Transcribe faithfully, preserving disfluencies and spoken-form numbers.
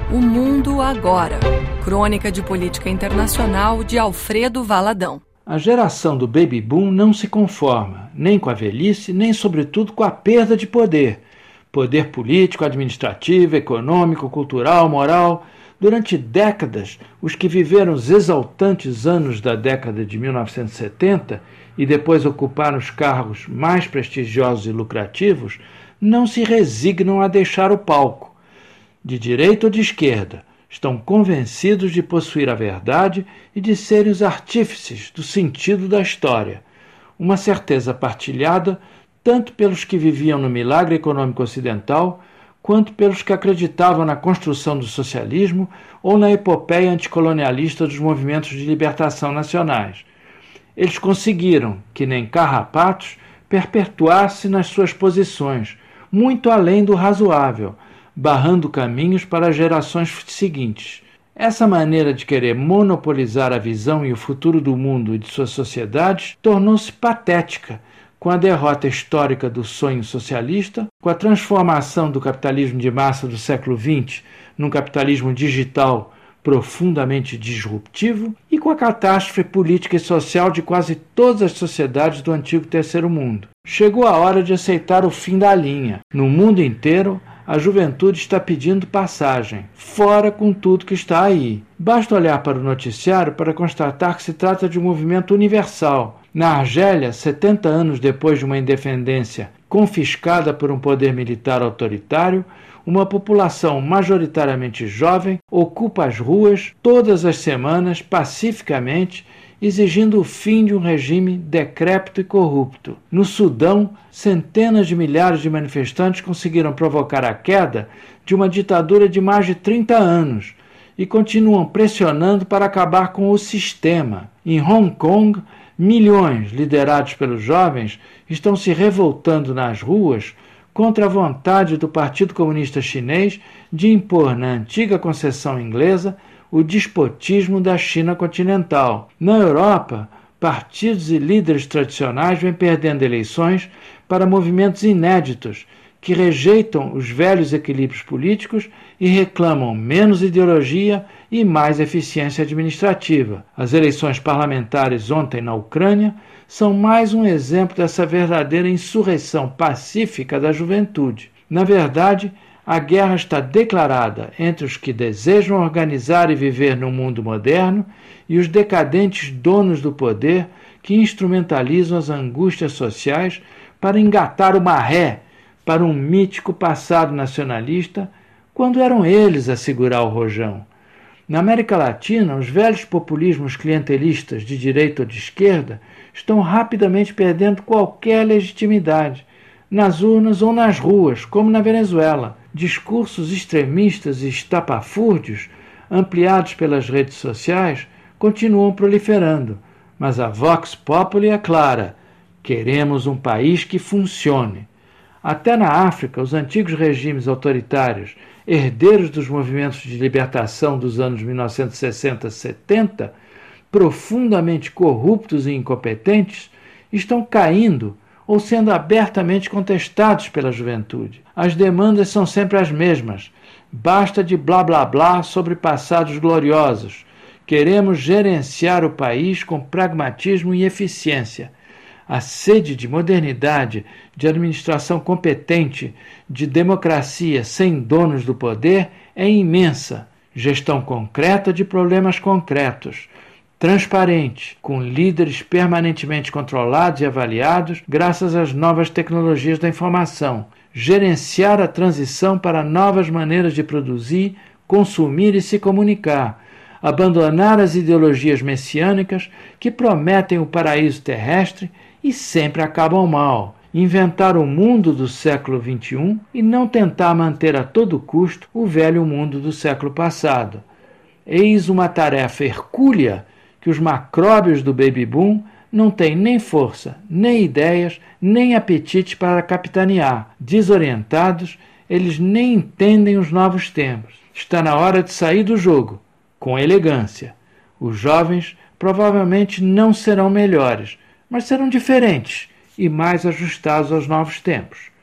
O Mundo Agora. Crônica de política internacional de Alfredo Valadão. A geração do Baby Boom não se conforma, nem com a velhice, nem sobretudo com a perda de poder. Poder político, administrativo, econômico, cultural, moral. Durante décadas, os que viveram os exaltantes anos da década de mil novecentos e setenta e depois ocuparam os cargos mais prestigiosos e lucrativos, não se resignam a deixar o palco. De direita ou de esquerda, estão convencidos de possuir a verdade e de serem os artífices do sentido da história. Uma certeza partilhada tanto pelos que viviam no milagre econômico ocidental, quanto pelos que acreditavam na construção do socialismo ou na epopeia anticolonialista dos movimentos de libertação nacionais. Eles conseguiram, que nem carrapatos, perpetuar-se nas suas posições, muito além do razoável, barrando caminhos para as gerações seguintes. Essa maneira de querer monopolizar a visão e o futuro do mundo e de suas sociedades tornou-se patética com a derrota histórica do sonho socialista, com a transformação do capitalismo de massa do século vinte num capitalismo digital profundamente disruptivo e com a catástrofe política e social de quase todas as sociedades do antigo Terceiro Mundo. Chegou a hora de aceitar o fim da linha. No mundo inteiro, a juventude está pedindo passagem. Fora com tudo que está aí. Basta olhar para o noticiário para constatar que se trata de um movimento universal. Na Argélia, setenta anos depois de uma independência confiscada por um poder militar autoritário, uma população majoritariamente jovem ocupa as ruas todas as semanas pacificamente, exigindo o fim de um regime decrépito e corrupto. No Sudão, centenas de milhares de manifestantes conseguiram provocar a queda de uma ditadura de mais de trinta anos e continuam pressionando para acabar com o sistema. Em Hong Kong, milhões, liderados pelos jovens, estão se revoltando nas ruas contra a vontade do Partido Comunista Chinês de impor na antiga concessão inglesa o despotismo da China continental. Na Europa, partidos e líderes tradicionais vêm perdendo eleições para movimentos inéditos que rejeitam os velhos equilíbrios políticos e reclamam menos ideologia e mais eficiência administrativa. As eleições parlamentares ontem na Ucrânia são mais um exemplo dessa verdadeira insurreição pacífica da juventude. Na verdade, a guerra está declarada entre os que desejam organizar e viver no mundo moderno e os decadentes donos do poder que instrumentalizam as angústias sociais para engatar uma ré para um mítico passado nacionalista, quando eram eles a segurar o rojão. Na América Latina, os velhos populismos clientelistas de direita ou de esquerda estão rapidamente perdendo qualquer legitimidade, nas urnas ou nas ruas, como na Venezuela. Discursos extremistas e estapafúrdios, ampliados pelas redes sociais, continuam proliferando, mas a Vox Populi é clara: queremos um país que funcione. Até na África, os antigos regimes autoritários, herdeiros dos movimentos de libertação dos anos mil novecentos e sessenta e setenta, profundamente corruptos e incompetentes, estão caindo ou sendo abertamente contestados pela juventude. As demandas são sempre as mesmas. Basta de blá blá blá sobre passados gloriosos. Queremos gerenciar o país com pragmatismo e eficiência. A sede de modernidade, de administração competente, de democracia sem donos do poder é imensa. Gestão concreta de problemas concretos. Transparente, com líderes permanentemente controlados e avaliados graças às novas tecnologias da informação. Gerenciar a transição para novas maneiras de produzir, consumir e se comunicar. Abandonar as ideologias messiânicas que prometem o paraíso terrestre e sempre acabam mal. Inventar o mundo do século vinte e um e não tentar manter a todo custo o velho mundo do século passado. Eis uma tarefa hercúlea que os macróbios do Baby Boom não têm nem força, nem ideias, nem apetite para capitanear. Desorientados, eles nem entendem os novos tempos. Está na hora de sair do jogo, com elegância. Os jovens provavelmente não serão melhores, mas serão diferentes e mais ajustados aos novos tempos.